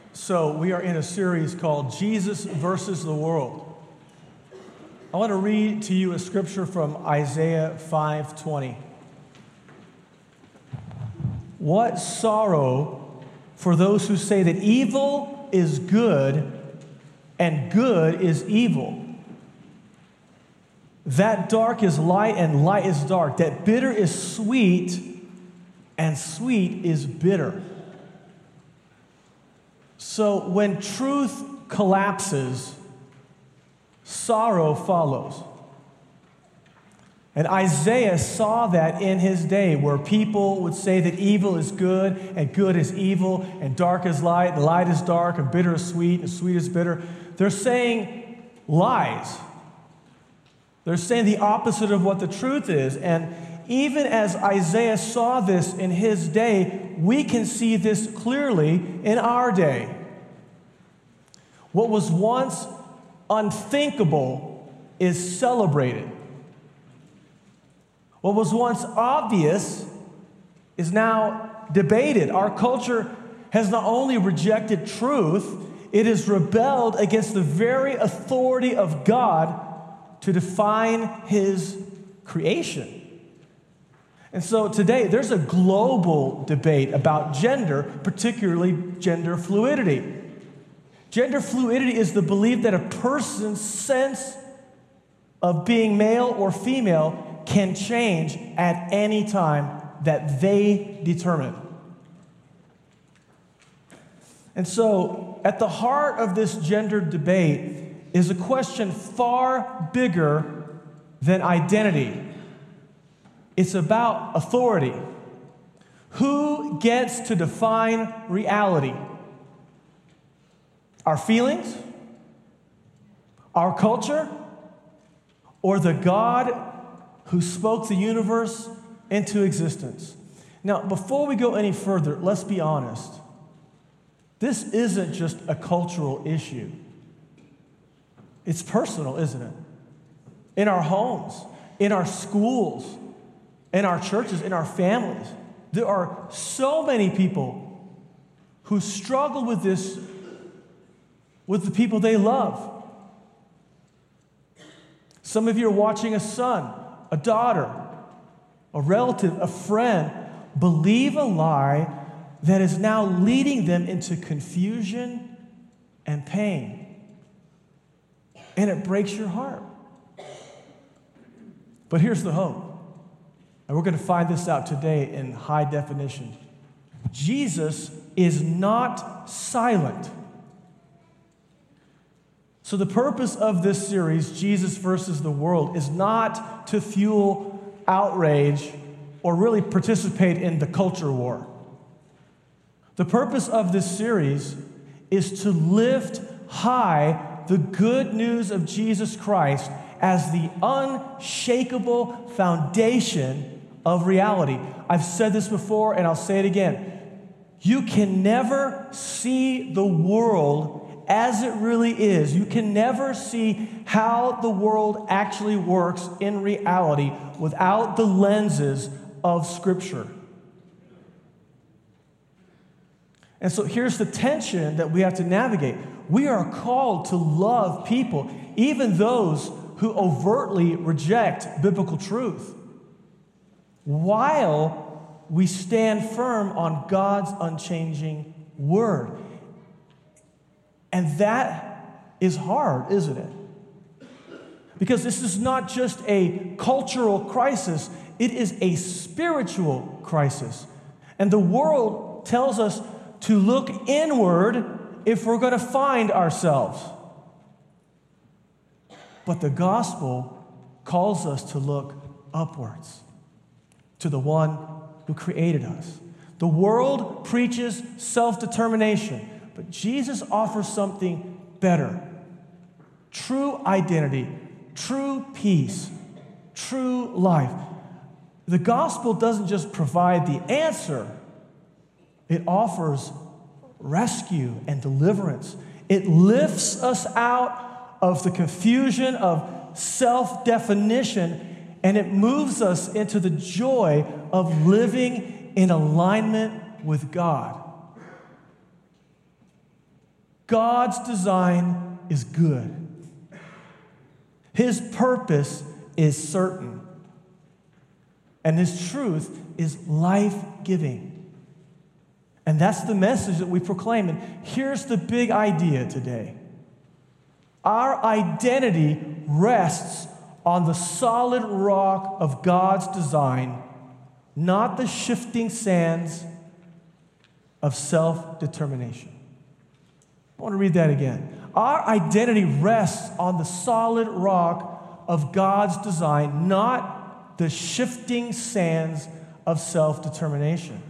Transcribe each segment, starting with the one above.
So we are in a series called Jesus versus the World. I want to read to you a scripture from Isaiah 5:20. What sorrow for those who say that evil is good and good is evil. That dark is light and light is dark. That bitter is sweet and sweet is bitter. So when truth collapses, sorrow follows. And Isaiah saw that in his day, where people would say that evil is good and good is evil and dark is light and light is dark and bitter is sweet and sweet is bitter. They're saying lies. They're saying the opposite of what the truth is. And even as Isaiah saw this in his day, we can see this clearly in our day. What was once unthinkable is celebrated. What was once obvious is now debated. Our culture has not only rejected truth, it has rebelled against the very authority of God to define His creation. And so today, there's a global debate about gender, particularly gender fluidity. Gender fluidity is the belief that a person's sense of being male or female can change at any time that they determine. And so, at the heart of this gender debate is a question far bigger than identity. It's about authority. Who gets to define reality? Our feelings? Our culture? Or the God who spoke the universe into existence? Now, before we go any further, let's be honest. This isn't just a cultural issue. It's personal, isn't it? In our homes, in our schools, in our churches, in our families, there are so many people who struggle with this with the people they love. Some of you are watching a son, a daughter, a relative, a friend believe a lie that is now leading them into confusion and pain. And it breaks your heart. But here's the hope. And we're going to find this out today in high definition. Jesus is not silent. So the purpose of this series, Jesus versus the World, is not to fuel outrage or really participate in the culture war. The purpose of this series is to lift high the good news of Jesus Christ as the unshakable foundation of reality. I've said this before and I'll say it again. You can never see the world as it really is. You can never see how the world actually works in reality without the lenses of Scripture. And so here's the tension that we have to navigate. We are called to love people, even those who overtly reject biblical truth, while we stand firm on God's unchanging word. And that is hard, isn't it? Because this is not just a cultural crisis, it is a spiritual crisis. And the world tells us to look inward if we're going to find ourselves. But the gospel calls us to look upwards to the one who created us. The world preaches self-determination, but Jesus offers something better. True identity, true peace, true life. The gospel doesn't just provide the answer, it offers rescue and deliverance. It lifts us out of the confusion of self-definition, and it moves us into the joy of living in alignment with God. God's design is good. His purpose is certain. And His truth is life-giving. And that's the message that we proclaim. And here's the big idea today. Our identity rests on the solid rock of God's design, not the shifting sands of self-determination. I want to read that again. Our identity rests on the solid rock of God's design, not the shifting sands of self-determination.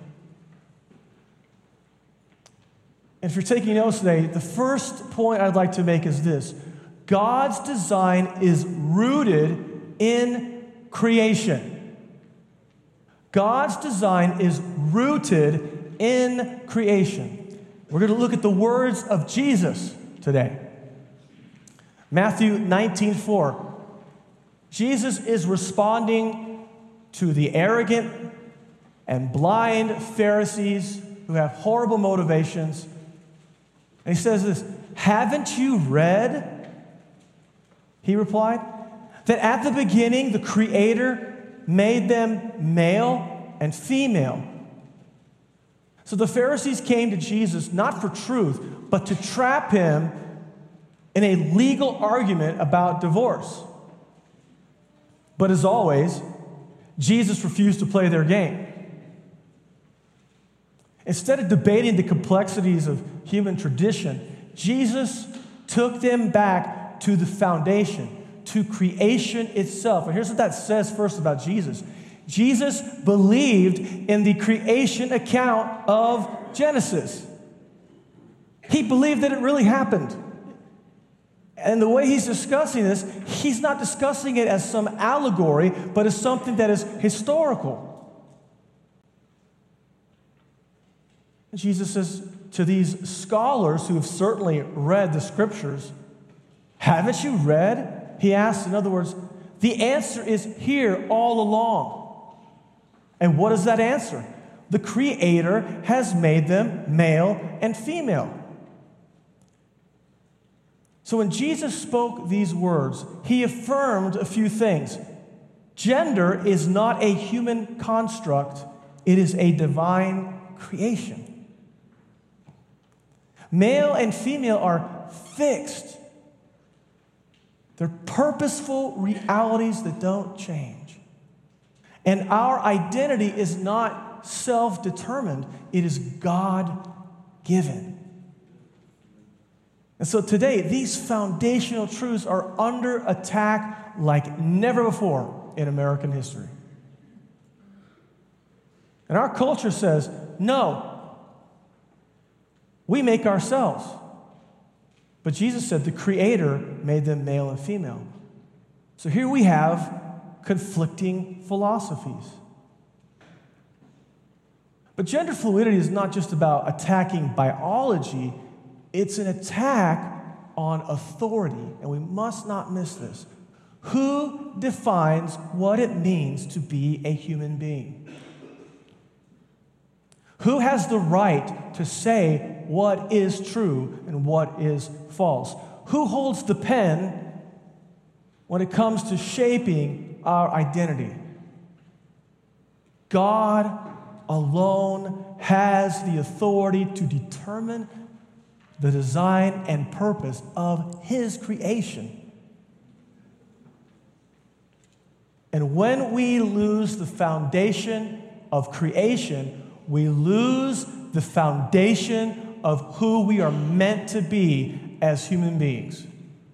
If you're taking notes today, the first point I'd like to make is this. God's design is rooted in creation. God's design is rooted in creation. We're going to look at the words of Jesus today. Matthew 19:4. Jesus is responding to the arrogant and blind Pharisees who have horrible motivations. And He says this, "Haven't you read," He replied, "that at the beginning the Creator made them male and female?" So the Pharisees came to Jesus not for truth, but to trap Him in a legal argument about divorce. But as always, Jesus refused to play their game. Instead of debating the complexities of human tradition, Jesus took them back to the foundation, to creation itself. And here's what that says first about Jesus. Jesus believed in the creation account of Genesis. He believed that it really happened. And the way He's discussing this, He's not discussing it as some allegory, but as something that is historical. Jesus says to these scholars who have certainly read the Scriptures, "Haven't you read?" He asks. In other words, the answer is here all along. And what is that answer? The Creator has made them male and female. So when Jesus spoke these words, He affirmed a few things. Gender is not a human construct, it is a divine creation. Male and female are fixed. They're purposeful realities that don't change. And our identity is not self-determined, it is God-given. And so today, these foundational truths are under attack like never before in American history. And our culture says, no, we make ourselves. But Jesus said the Creator made them male and female. So here we have conflicting philosophies. But gender fluidity is not just about attacking biology, it's an attack on authority, and we must not miss this. Who defines what it means to be a human being? Who has the right to say what is true and what is false? Who holds the pen when it comes to shaping our identity? God alone has the authority to determine the design and purpose of His creation. And when we lose the foundation of creation, we lose the foundation of who we are meant to be as human beings.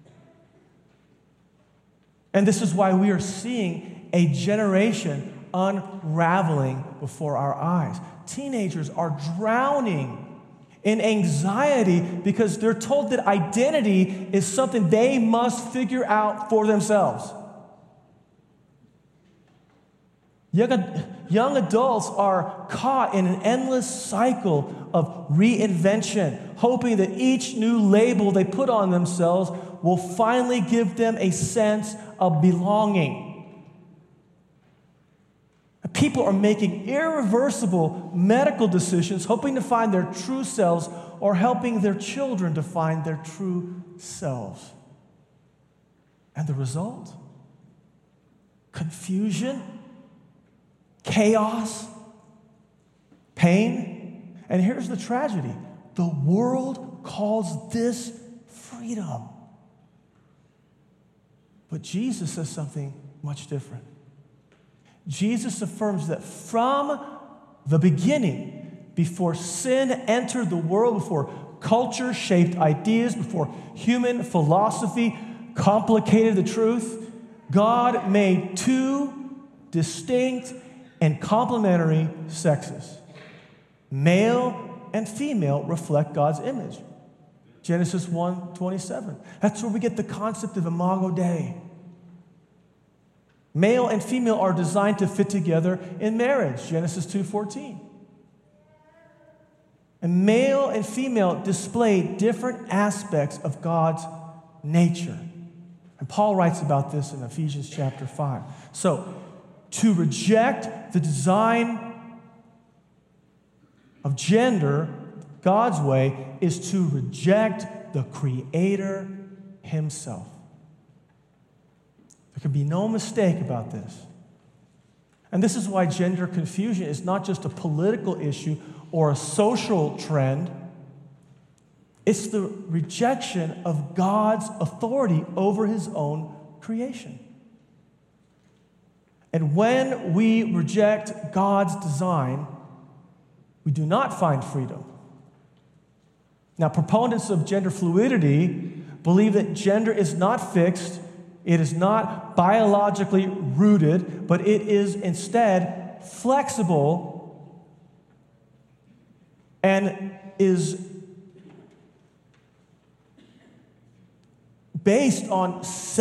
And this is why we are seeing a generation unraveling before our eyes. Teenagers are drowning in anxiety because they're told that identity is something they must figure out for themselves. Young adults are caught in an endless cycle of reinvention, hoping that each new label they put on themselves will finally give them a sense of belonging. People are making irreversible medical decisions, hoping to find their true selves or helping their children to find their true selves. And the result? Confusion, chaos, pain. And here's the tragedy. The world calls this freedom. But Jesus says something much different. Jesus affirms that from the beginning, before sin entered the world, before culture shaped ideas, before human philosophy complicated the truth, God made two distinct and complementary sexes. Male and female reflect God's image. Genesis 1:27. That's where we get the concept of imago Dei. Male and female are designed to fit together in marriage. Genesis 2:14. And male and female display different aspects of God's nature. And Paul writes about this in Ephesians chapter 5. So, to reject the design of gender God's way is to reject the Creator Himself. There can be no mistake about this. And this is why gender confusion is not just a political issue or a social trend. It's the rejection of God's authority over His own creation. And when we reject God's design, we do not find freedom. Now, proponents of gender fluidity believe that gender is not fixed, it is not biologically rooted, but it is instead flexible and is based on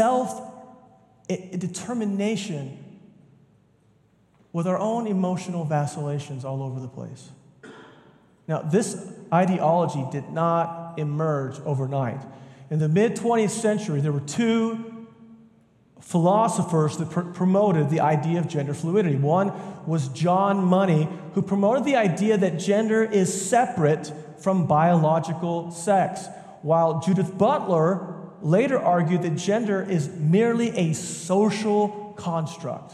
self-determination with our own emotional vacillations all over the place. Now, this ideology did not emerge overnight. In the mid-20th century, there were two philosophers that promoted the idea of gender fluidity. One was John Money, who promoted the idea that gender is separate from biological sex, while Judith Butler later argued that gender is merely a social construct.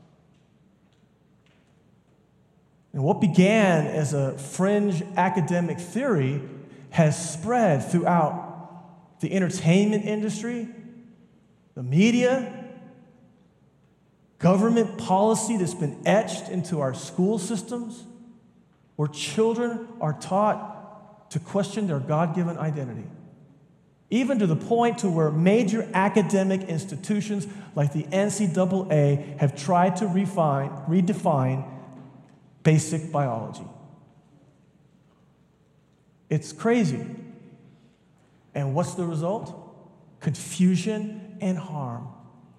And what began as a fringe academic theory has spread throughout the entertainment industry, the media, government policy that's been etched into our school systems, where children are taught to question their God-given identity. Even to the point to where major academic institutions like the NCAA have tried to redefine basic biology. It's crazy. And what's the result? Confusion and harm.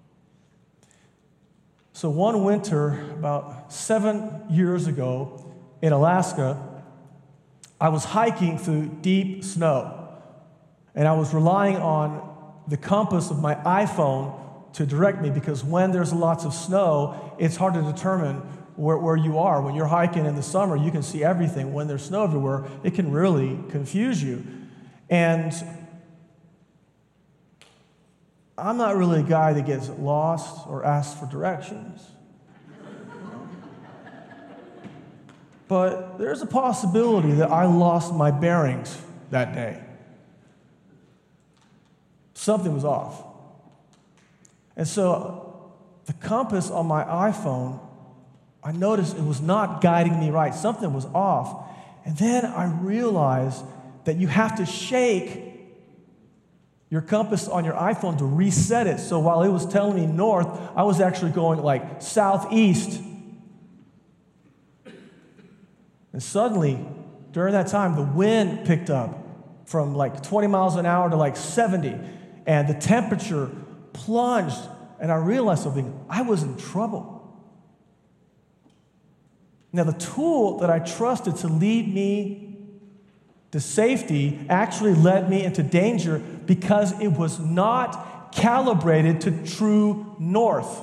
So one winter, about 7 years ago in Alaska, I was hiking through deep snow. And I was relying on the compass of my iPhone to direct me, because when there's lots of snow, it's hard to determine where you are. When you're hiking in the summer, you can see everything. When there's snow everywhere, it can really confuse you. And I'm not really a guy that gets lost or asks for directions. But there's a possibility that I lost my bearings that day. Something was off. And so the compass on my iPhone, I noticed it was not guiding me right. Something was off. And then I realized that you have to shake your compass on your iPhone to reset it. So while it was telling me north, I was actually going like southeast. And suddenly, during that time, the wind picked up from like 20 miles an hour to like 70. And the temperature plunged. And I realized something. I was in trouble. Now, the tool that I trusted to lead me to safety actually led me into danger because it was not calibrated to true north.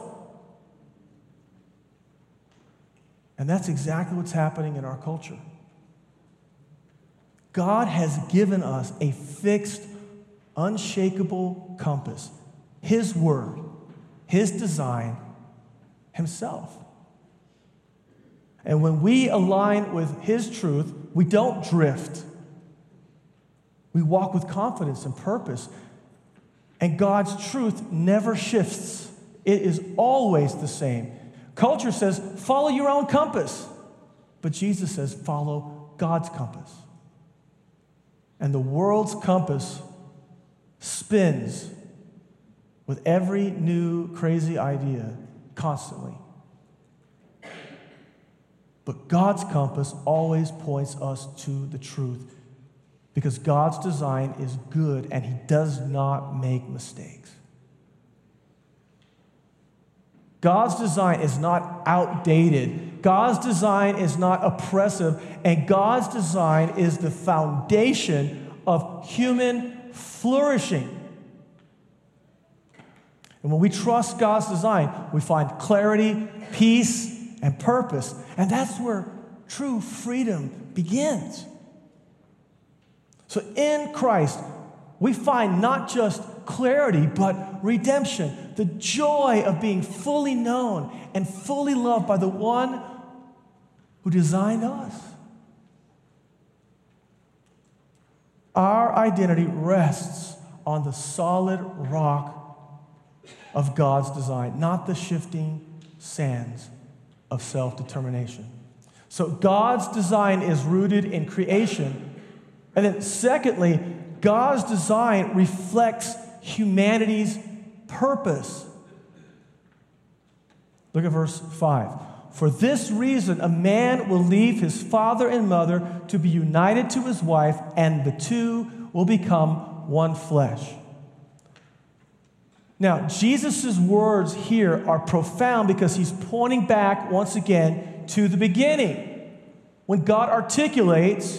And that's exactly what's happening in our culture. God has given us a fixed, unshakable compass. His word, His design, Himself. And when we align with His truth, we don't drift. We walk with confidence and purpose. And God's truth never shifts. It is always the same. Culture says, follow your own compass. But Jesus says, follow God's compass. And the world's compass spins with every new crazy idea constantly. But God's compass always points us to the truth, because God's design is good and He does not make mistakes. God's design is not outdated. God's design is not oppressive. And God's design is the foundation of human flourishing. And when we trust God's design, we find clarity, peace, and purpose. And that's where true freedom begins. So in Christ, we find not just clarity, but redemption, the joy of being fully known and fully loved by the one who designed us. Our identity rests on the solid rock of God's design, not the shifting sands of self-determination. So God's design is rooted in creation. And then secondly, God's design reflects humanity's purpose. Look at verse 5. For this reason, a man will leave his father and mother to be united to his wife, and the two will become one flesh. Now, Jesus' words here are profound because he's pointing back once again to the beginning, when God articulates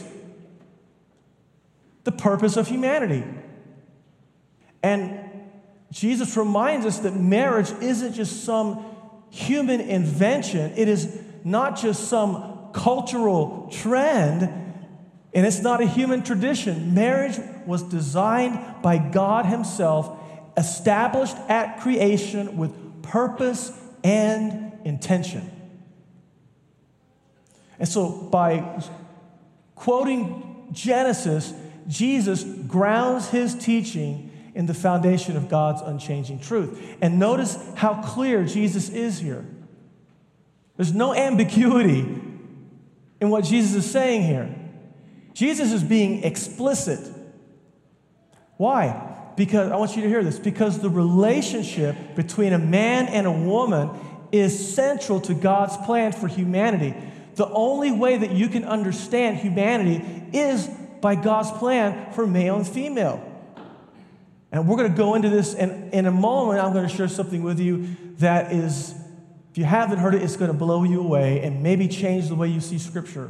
the purpose of humanity. And Jesus reminds us that marriage isn't just some human invention. It is not just some cultural trend, and it's not a human tradition. Marriage was designed by God Himself, established at creation with purpose and intention. And so by quoting Genesis, Jesus grounds His teaching in the foundation of God's unchanging truth. And notice how clear Jesus is here. There's no ambiguity in what Jesus is saying here. Jesus is being explicit. Why? Because, I want you to hear this, because the relationship between a man and a woman is central to God's plan for humanity. The only way that you can understand humanity is by God's plan for male and female. And we're going to go into this in a moment. I'm going to share something with you that is, if you haven't heard it, it's going to blow you away and maybe change the way you see Scripture.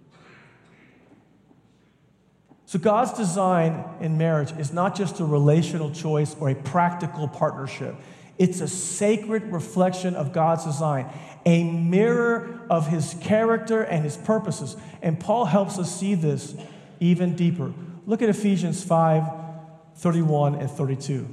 So God's design in marriage is not just a relational choice or a practical partnership. It's a sacred reflection of God's design, a mirror of His character and His purposes. And Paul helps us see this even deeper. Look at Ephesians 5:31 and 32.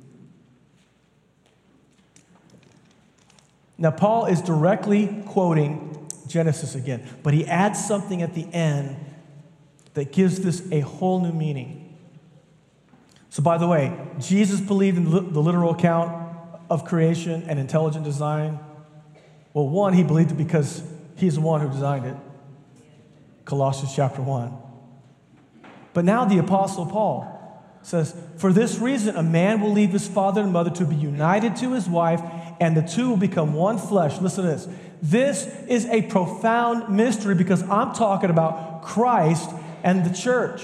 Now, Paul is directly quoting Genesis again, but he adds something at the end that gives this a whole new meaning. So, by the way, Jesus believed in the literal account of creation and intelligent design. Well, one, he believed it because he's the one who designed it. Colossians chapter 1. But now the Apostle Paul says, for this reason, a man will leave his father and mother to be united to his wife, and the two will become one flesh. Listen to this. This is a profound mystery because I'm talking about Christ and the church.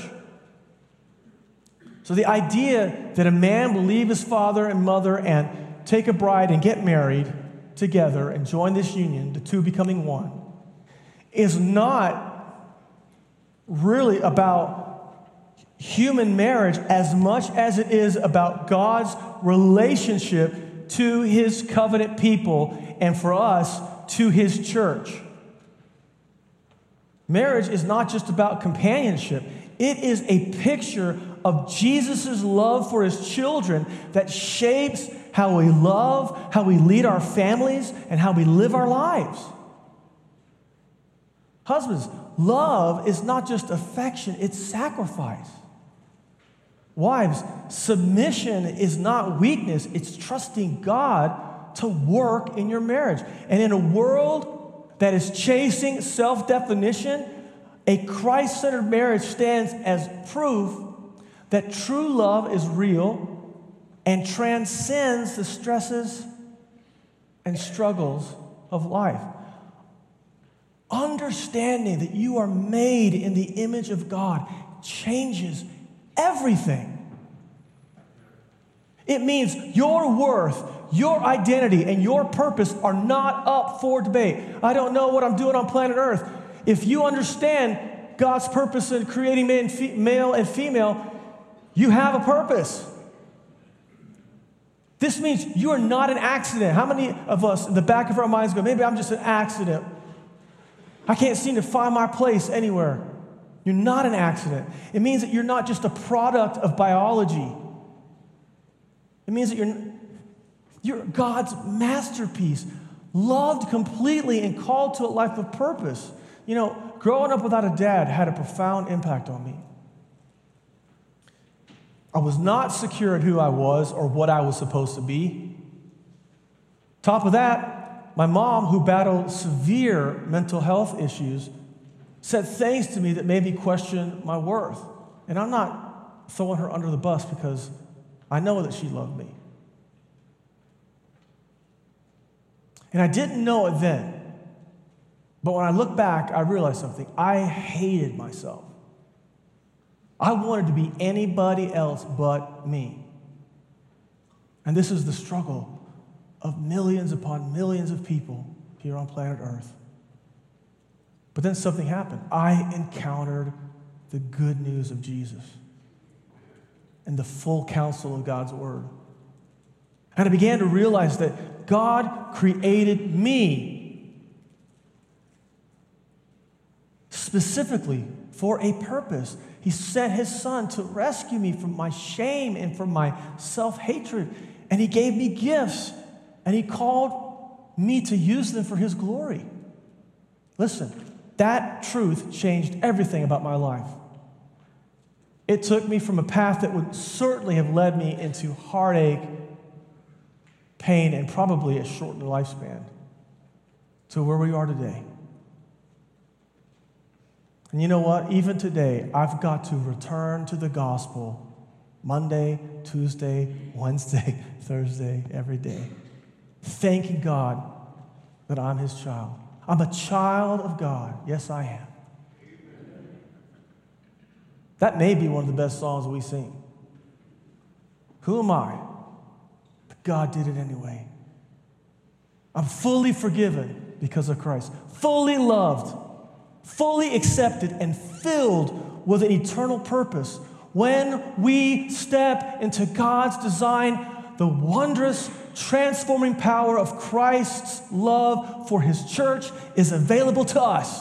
So the idea that a man will leave his father and mother and take a bride and get married together and join this union, the two becoming one, is not really about human marriage as much as it is about God's relationship to His covenant people and for us to His church. Marriage is not just about companionship. It is a picture of Jesus' love for his children that shapes how we love, how we lead our families, and how we live our lives. Husbands, love is not just affection, it's sacrifice. Wives, submission is not weakness, it's trusting God to work in your marriage. And in a world that is chasing self-definition, a Christ-centered marriage stands as proof that true love is real and transcends the stresses and struggles of life. Understanding that you are made in the image of God changes everything. It means your worth, your identity, and your purpose are not up for debate. I don't know what I'm doing on planet Earth. If you understand God's purpose in creating male and female, you have a purpose. This means you are not an accident. How many of us in the back of our minds go, maybe I'm just an accident. I can't seem to find my place anywhere. You're not an accident. It means that you're not just a product of biology. It means that you're God's masterpiece, loved completely and called to a life of purpose. You know, growing up without a dad had a profound impact on me. I was not secure in who I was or what I was supposed to be. Top of that, my mom, who battled severe mental health issues, said things to me that made me question my worth. And I'm not throwing her under the bus because I know that she loved me. And I didn't know it then. But when I look back, I realized something. I hated myself. I wanted to be anybody else but me. And this is the struggle of millions upon millions of people here on planet Earth. But then something happened. I encountered the good news of Jesus and the full counsel of God's word. And I began to realize that God created me specifically for a purpose. He sent his son to rescue me from my shame and from my self-hatred. And he gave me gifts. And he called me to use them for his glory. Listen, that truth changed everything about my life. It took me from a path that would certainly have led me into heartache, pain, and probably a shortened lifespan to where we are today. And you know what? Even today, I've got to return to the gospel Monday, Tuesday, Wednesday, Thursday, every day, thanking God that I'm his child. I'm a child of God. Yes, I am. That may be one of the best songs we sing. Who am I? But God did it anyway. I'm fully forgiven because of Christ, fully loved, fully accepted, and filled with an eternal purpose. When we step into God's design, the wondrous, transforming power of Christ's love for his church is available to us.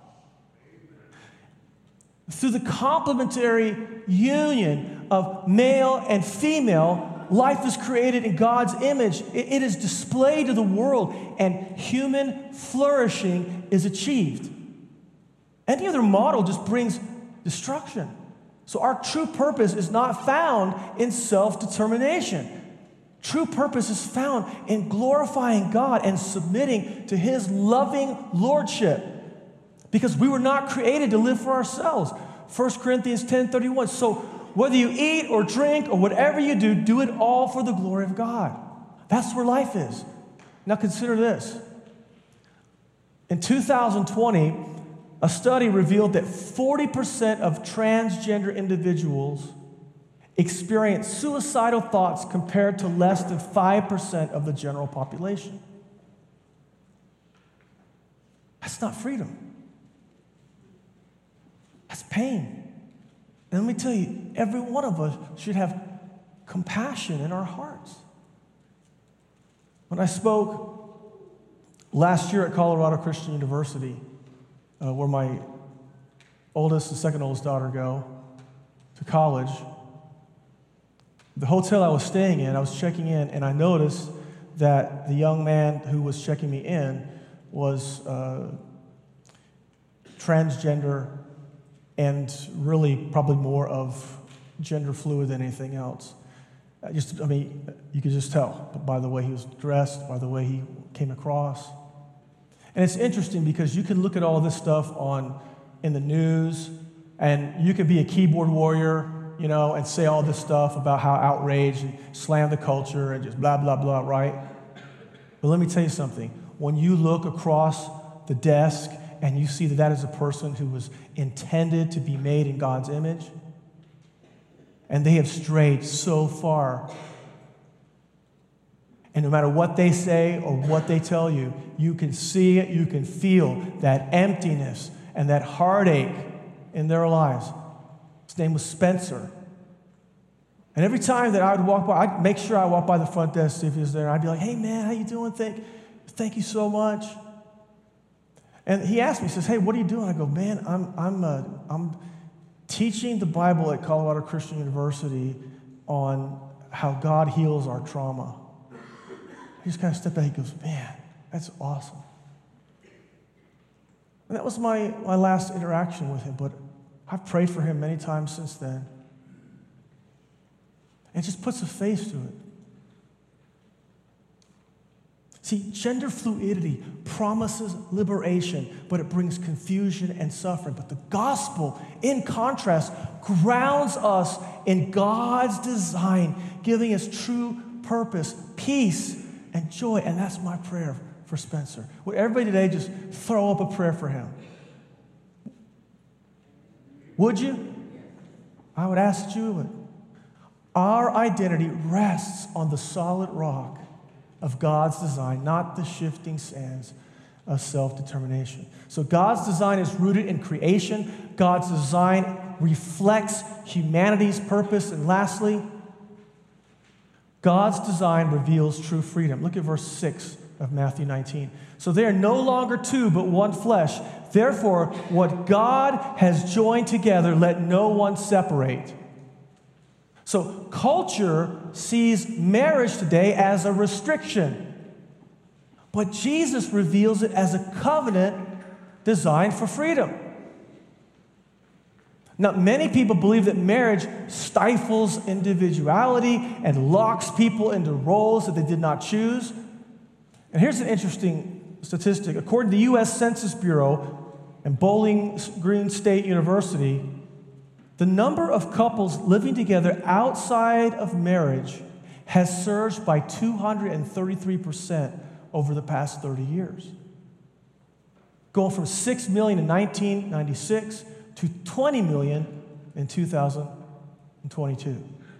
Through the complementary union of male and female, life is created in God's image. It is displayed to the world, and human flourishing is achieved. Any other model just brings destruction. So our true purpose is not found in self-determination. True purpose is found in glorifying God and submitting to his loving lordship. Because we were not created to live for ourselves. 1 Corinthians 10:31. So whether you eat or drink or whatever you do, do it all for the glory of God. That's where life is. Now consider this. In 2020, a study revealed that 40% of transgender individuals experience suicidal thoughts compared to less than 5% of the general population. That's not freedom. That's pain. And let me tell you, every one of us should have compassion in our hearts. When I spoke last year at Colorado Christian University, where my oldest and second oldest daughter go, to college, the hotel I was staying in, I was checking in, and I noticed that the young man who was checking me in was transgender and really probably more of gender fluid than anything else. You could just tell by the way he was dressed, by the way he came across. And it's interesting because you can look at all this stuff in the news, and you could be a keyboard warrior, and say all this stuff about how outraged and slam the culture and just blah, blah, blah, right? But let me tell you something. When you look across the desk and you see that is a person who was intended to be made in God's image, and they have strayed so far. And no matter what they say or what they tell you, you can see it, you can feel that emptiness and that heartache in their lives. His name was Spencer. And every time that I would walk by, I'd make sure I walk by the front desk, see if he was there. I'd be like, "Hey man, how you doing? Thank you so much." And he asked me, he says, "Hey, what are you doing?" I go, "Man, I'm teaching the Bible at Colorado Christian University on how God heals our trauma." He just kind of stepped back. He goes, "Man, that's awesome." And that was my last interaction with him, but I've prayed for him many times since then. It just puts a face to it. See, gender fluidity promises liberation, but it brings confusion and suffering. But the gospel, in contrast, grounds us in God's design, giving us true purpose, peace, and joy. And that's my prayer for Spencer. Would everybody today just throw up a prayer for him? Would you? I would ask that you would. Our identity rests on the solid rock of God's design, not the shifting sands of self-determination. So God's design is rooted in creation. God's design reflects humanity's purpose. And lastly, God's design reveals true freedom. Look at verse 6 of Matthew 19. "So they are no longer two, but one flesh. Therefore, what God has joined together, let no one separate." So culture sees marriage today as a restriction, but Jesus reveals it as a covenant designed for freedom. Now, many people believe that marriage stifles individuality and locks people into roles that they did not choose. And here's an interesting statistic. According to the U.S. Census Bureau and Bowling Green State University, the number of couples living together outside of marriage has surged by 233% over the past 30 years, going from 6 million in 1996 to 20 million in 2022.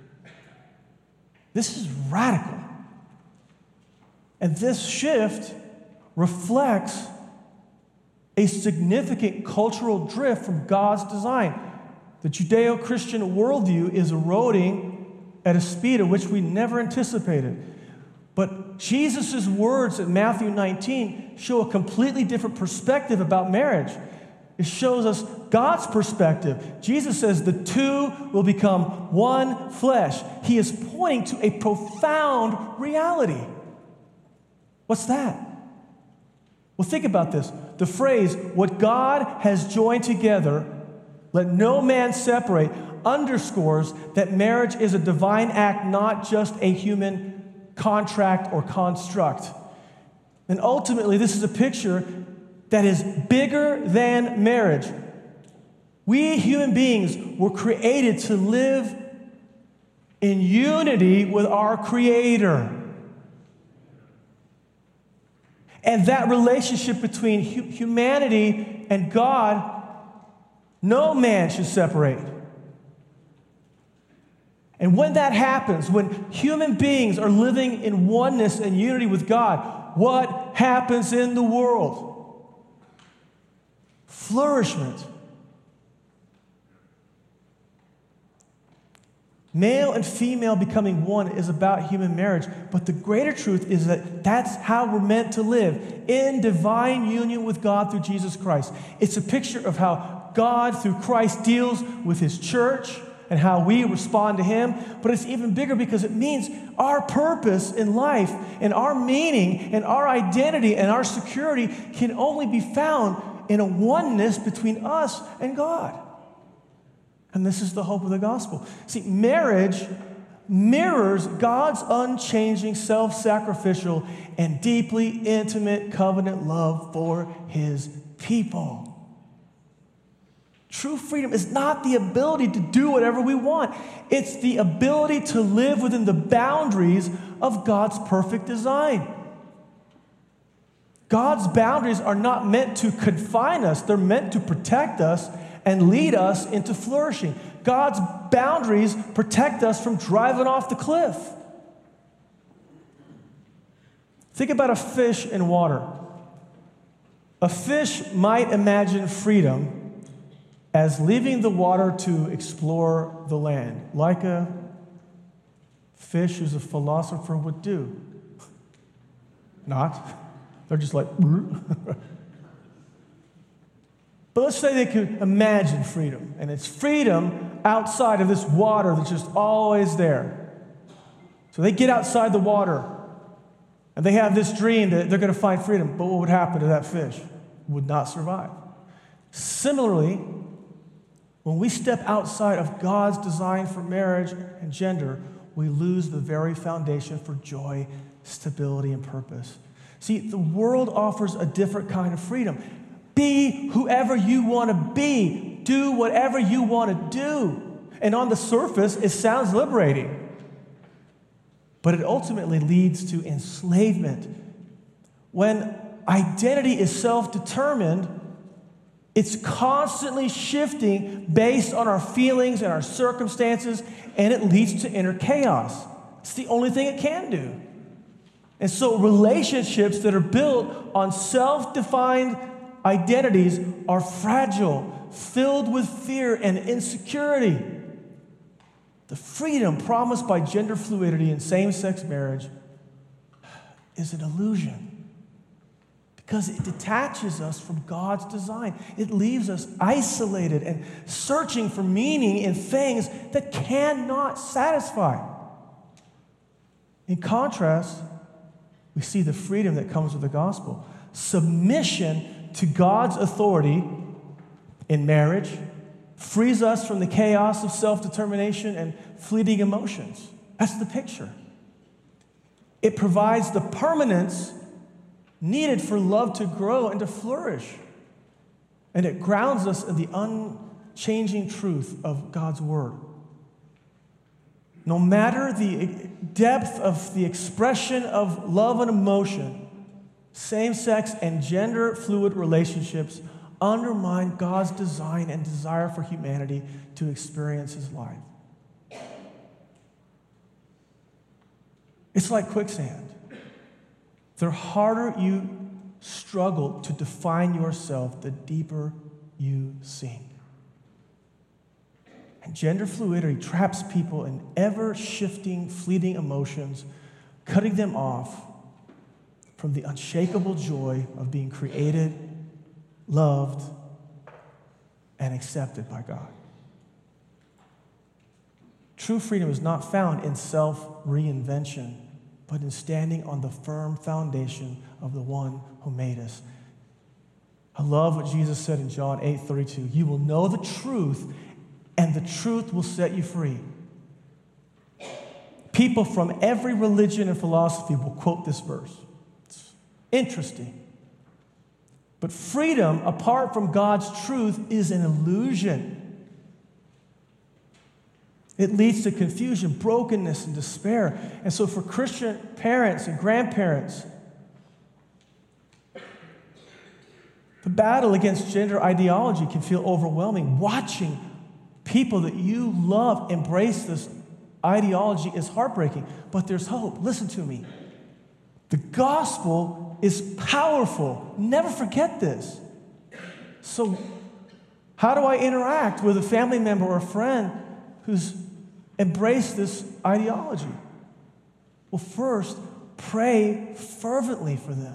This is radical. And this shift reflects a significant cultural drift from God's design. The Judeo-Christian worldview is eroding at a speed at which we never anticipated. But Jesus' words in Matthew 19 show a completely different perspective about marriage. It shows us God's perspective. Jesus says the two will become one flesh. He is pointing to a profound reality. What's that? Well, think about this. The phrase, "what God has joined together, let no man separate," underscores that marriage is a divine act, not just a human contract or construct. And ultimately, this is a picture that is bigger than marriage. We human beings were created to live in unity with our Creator. And that relationship between humanity and God, no man should separate. And when that happens, when human beings are living in oneness and unity with God, what happens in the world? Flourishment. Male and female becoming one is about human marriage, but the greater truth is that that's how we're meant to live, in divine union with God through Jesus Christ. It's a picture of how God, through Christ, deals with His church and how we respond to Him, but it's even bigger because it means our purpose in life and our meaning and our identity and our security can only be found in a oneness between us and God. And this is the hope of the gospel. See, marriage mirrors God's unchanging, self-sacrificial, and deeply intimate covenant love for His people. True freedom is not the ability to do whatever we want. It's the ability to live within the boundaries of God's perfect design. God's boundaries are not meant to confine us. They're meant to protect us and lead us into flourishing. God's boundaries protect us from driving off the cliff. Think about a fish in water. A fish might imagine freedom as leaving the water to explore the land, like a fish who's a philosopher would do. Not. They're just like, But let's say they could imagine freedom, and it's freedom outside of this water that's just always there. So they get outside the water, and they have this dream that they're going to find freedom. But what would happen to that fish? It would not survive. Similarly, when we step outside of God's design for marriage and gender, we lose the very foundation for joy, stability, and purpose. See, the world offers a different kind of freedom. Be whoever you want to be. Do whatever you want to do. And on the surface, it sounds liberating. But it ultimately leads to enslavement. When identity is self-determined, it's constantly shifting based on our feelings and our circumstances, and it leads to inner chaos. It's the only thing it can do. And so relationships that are built on self-defined identities are fragile, filled with fear and insecurity. The freedom promised by gender fluidity and same-sex marriage is an illusion because it detaches us from God's design. It leaves us isolated and searching for meaning in things that cannot satisfy. In contrast, we see the freedom that comes with the gospel. Submission to God's authority in marriage frees us from the chaos of self-determination and fleeting emotions. That's the picture. It provides the permanence needed for love to grow and to flourish. And it grounds us in the unchanging truth of God's word. No matter the depth of the expression of love and emotion, same-sex and gender-fluid relationships undermine God's design and desire for humanity to experience His life. It's like quicksand. The harder you struggle to define yourself, the deeper you sink. And gender fluidity traps people in ever-shifting, fleeting emotions, cutting them off from the unshakable joy of being created, loved, and accepted by God. True freedom is not found in self-reinvention, but in standing on the firm foundation of the one who made us. I love what Jesus said in John 8:32. You will know the truth, and the truth will set you free. People from every religion and philosophy will quote this verse. It's interesting. But freedom, apart from God's truth, is an illusion. It leads to confusion, brokenness, and despair. And so for Christian parents and grandparents, the battle against gender ideology can feel overwhelming. Watching people that you love embrace this ideology is heartbreaking, but there's hope. Listen to me. The gospel is powerful. Never forget this. So, how do I interact with a family member or a friend who's embraced this ideology? Well, first, pray fervently for them.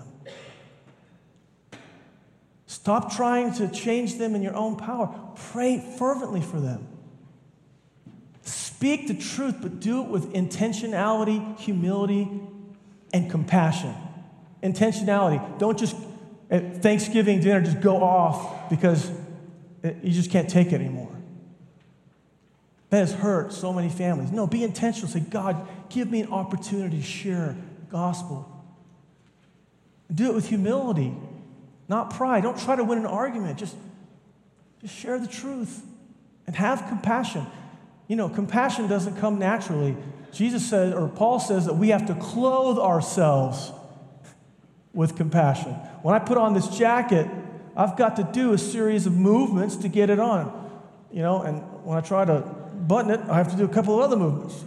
Stop trying to change them in your own power. Pray fervently for them. Speak the truth, but do it with intentionality, humility, and compassion. Intentionality. Don't just at Thanksgiving dinner just go off because you just can't take it anymore. That has hurt so many families. No, be intentional. Say, God, give me an opportunity to share the gospel. Do it with humility, not pride. Don't try to win an argument. Just share the truth and have compassion. You know, compassion doesn't come naturally. Jesus said, or Paul says, that we have to clothe ourselves with compassion. When I put on this jacket, I've got to do a series of movements to get it on. You know, and when I try to button it, I have to do a couple of other movements.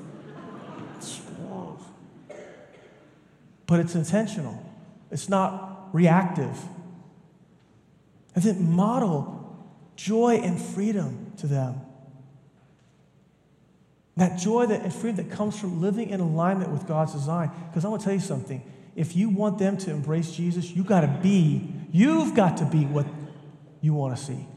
But it's intentional. It's not reactive. And then model joy and freedom to them. That joy and freedom that comes from living in alignment with God's design. Because I'm going to tell you something. If you want them to embrace Jesus, you've got to be what you want to see.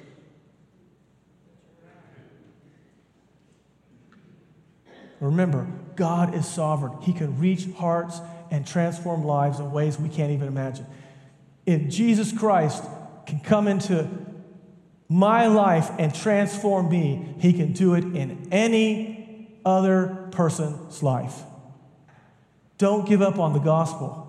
Remember, God is sovereign. He can reach hearts and transform lives in ways we can't even imagine. If Jesus Christ can come into my life and transform me, He can do it in any other person's life. Don't give up on the gospel.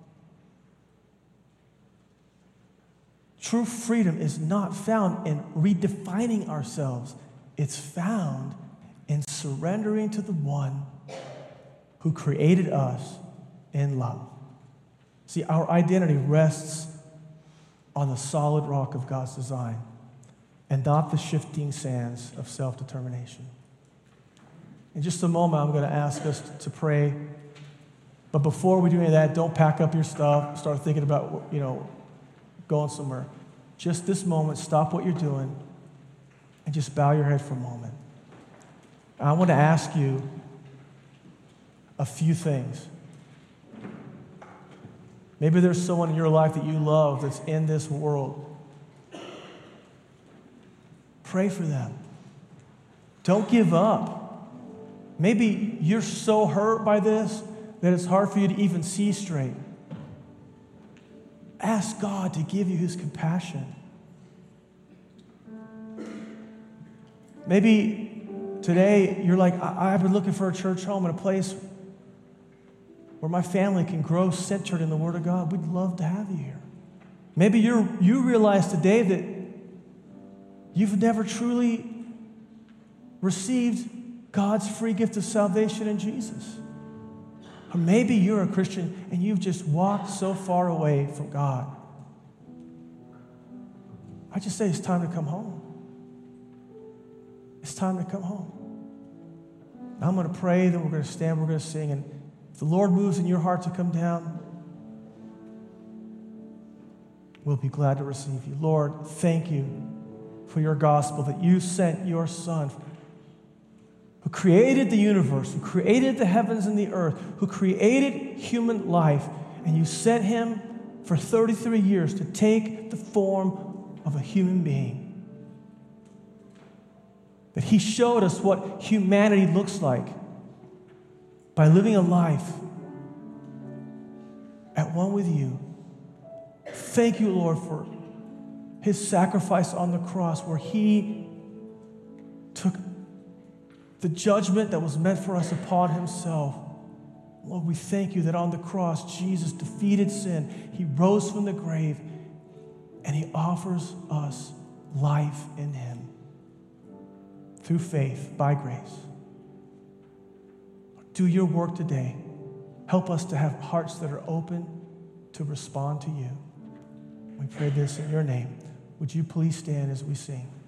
True freedom is not found in redefining ourselves. It's found in surrendering to the one who created us in love. See, our identity rests on the solid rock of God's design and not the shifting sands of self-determination. In just a moment, I'm going to ask us to pray. But before we do any of that, don't pack up your stuff, start thinking about, going somewhere. Just this moment, stop what you're doing and just bow your head for a moment. I want to ask you a few things. Maybe there's someone in your life that you love that's in this world. Pray for them. Don't give up. Maybe you're so hurt by this that it's hard for you to even see straight. Ask God to give you His compassion. Maybe today you're like, I've been looking for a church home and a place where my family can grow centered in the Word of God. We'd love to have you here. Maybe you realize today that you've never truly received God's free gift of salvation in Jesus. Or maybe you're a Christian and you've just walked so far away from God. I just say it's time to come home. It's time to come home. I'm going to pray, then we're going to stand, we're going to sing, and if the Lord moves in your heart to come down, we'll be glad to receive you. Lord, thank you for your gospel, that you sent your Son, who created the universe, who created the heavens and the earth, who created human life, and you sent Him for 33 years to take the form of a human being. That He showed us what humanity looks like by living a life at one with you. Thank you, Lord, for His sacrifice on the cross, where He took the judgment that was meant for us upon Himself. Lord, we thank you that on the cross, Jesus defeated sin. He rose from the grave, and He offers us life in Him through faith, by grace. Do your work today. Help us to have hearts that are open to respond to you. We pray this in your name. Would you please stand as we sing?